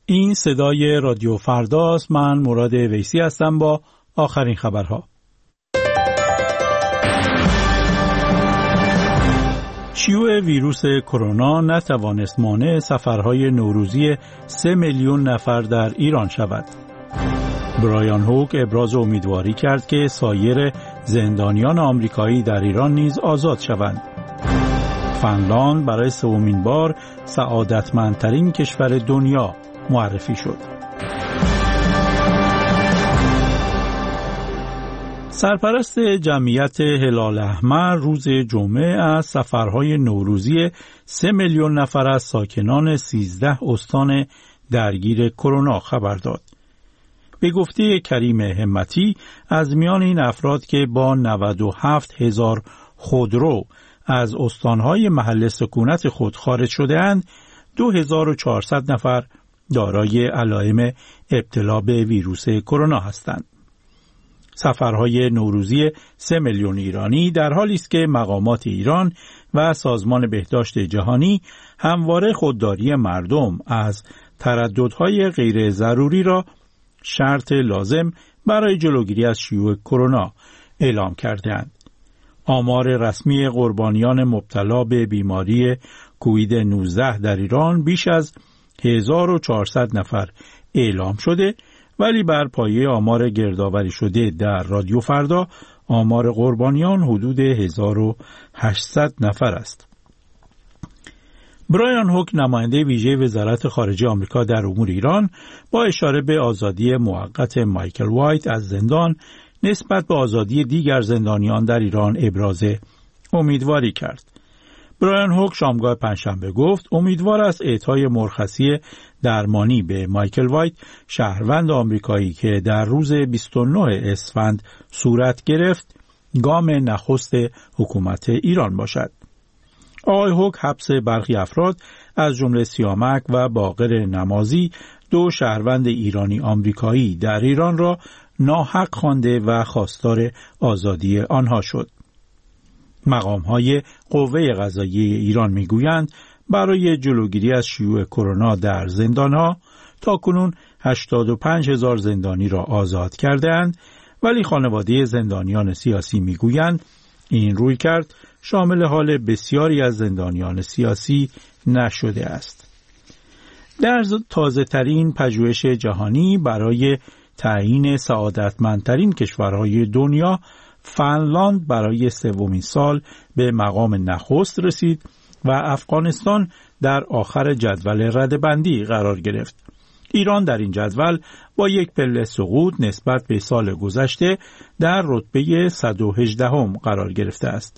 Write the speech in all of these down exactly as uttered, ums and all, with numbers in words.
این صدای رادیو فرداست. من مراد ویسی هستم با آخرین خبرها. شیوع ویروس کرونا نتوانست مانع سفرهای نوروزی سه میلیون نفر در ایران شود. برایان هوک ابراز امیدواری کرد که سایر زندانیان آمریکایی در ایران نیز آزاد شوند. فنلاند برای سومین بار سعادتمندترین کشور دنیا معرفی شد. سرپرست جمعیت هلال احمر روز جمعه از سفرهای نوروزی سه میلیون نفر از ساکنان سیزده استان درگیر کرونا خبر داد. به گفته کریم همتی، از میان این افراد که با نود و هفت هزار خودرو از استانهای محل سکونت خود خارج شده‌اند، دو هزار و چهارصد نفر دارای علائم ابتلا به ویروس کرونا هستند. سفرهای نوروزی سه میلیون ایرانی در حالی است که مقامات ایران و سازمان بهداشت جهانی همواره خودداری مردم از ترددهای غیر ضروری را شرط لازم برای جلوگیری از شیوع کرونا اعلام کردند. آمار رسمی قربانیان مبتلا به بیماری کووید نوزده در ایران بیش از هزار و چهارصد نفر اعلام شده، ولی بر پایه آمار گردآوری شده در رادیو فردا آمار قربانیان حدود هزار و هشتصد نفر است. برایان هوک نماینده ویژه وزارت خارجه آمریکا در امور ایران با اشاره به آزادی موقت مایکل وایت از زندان نسبت به آزادی دیگر زندانیان در ایران ابراز امیدواری کرد. برایان هوک شامگاه پنجشنبه گفت امیدوار است اعطای مرخصی درمانی به مایکل وایت، شهروند آمریکایی که در روز بیست و نه اسفند صورت گرفت، گام نخست حکومت ایران باشد. آقای هوک حبس برخی افراد از جمله سیامک و باقر نمازی، دو شهروند ایرانی آمریکایی در ایران را ناحق خوانده و خواستار آزادی آنها شد. مقام‌های قوه قضاییه ایران می‌گویند برای جلوگیری از شیوع کرونا در زندان‌ها تاکنون هشتاد و پنج هزار زندانی را آزاد کرده‌اند، ولی خانواده زندانیان سیاسی می‌گویند این رویکرد شامل حال بسیاری از زندانیان سیاسی نشده است. در تازه‌ترین پژوهش جهانی برای تعیین سعادتمندترین کشورهای دنیا، فنلاند برای سومین سال به مقام نخست رسید و افغانستان در آخر جدول رده‌بندی قرار گرفت. ایران در این جدول با یک پله سقوط نسبت به سال گذشته در رتبه صد و هجدهم قرار گرفته است.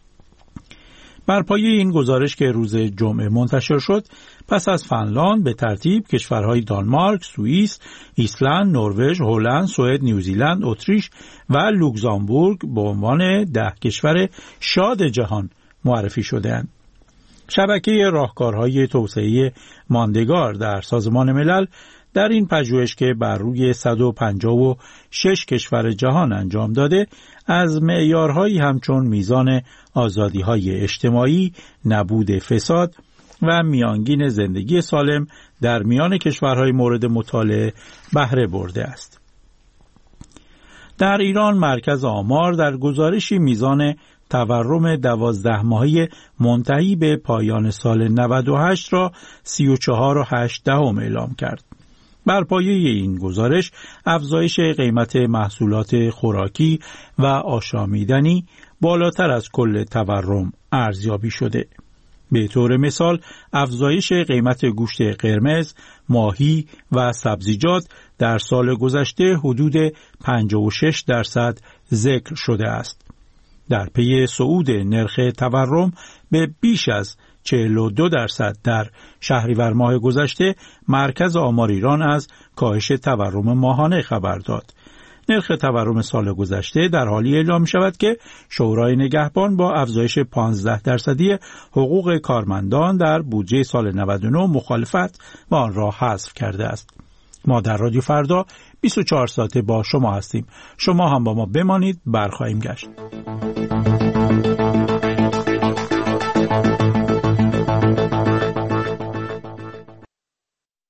بر پایه این گزارش که روز جمعه منتشر شد، پس از فنلاند به ترتیب کشورهای دانمارک، سوئیس، ایسلند، نروژ، هلند، سوئد، نیوزیلند، اتریش و لوکزامبورگ به عنوان ده کشور شاد جهان معرفی شده‌اند. شبکه راهکارهای توسعه ماندگار در سازمان ملل در این پژوهش که بر روی صد و پنجاه و شش کشور جهان انجام داده، از معیارهایی همچون میزان آزادی‌های اجتماعی، نبود فساد و میانگین زندگی سالم در میان کشورهای مورد مطالعه بهره برده است. در ایران مرکز آمار در گزارشی میزان تورم دوازده ماهه منتهی به پایان سال نود و هشت را سی و چهار و هشت دهم اعلام کرد. بر پایه این گزارش افزایش قیمت محصولات خوراکی و آشامیدنی بالاتر از کل تورم ارزیابی شده. به طور مثال افزایش قیمت گوشت قرمز، ماهی و سبزیجات در سال گذشته حدود پنجاه و شش درصد ذکر شده است. در پی صعود نرخ تورم به بیش از چهل و دو درصد در شهریور ماه گذشته، مرکز آمار ایران از کاهش تورم ماهانه خبر داد. نرخ تورم سال گذشته در حالی اعلام می شود که شورای نگهبان با افزایش پانزده درصدی حقوق کارمندان در بودجه سال نود و نه مخالفت و آن را حذف کرده است. ما در رادیو فردا بیست و چهار ساعته با شما هستیم. شما هم با ما بمانید، برخواهیم گشت.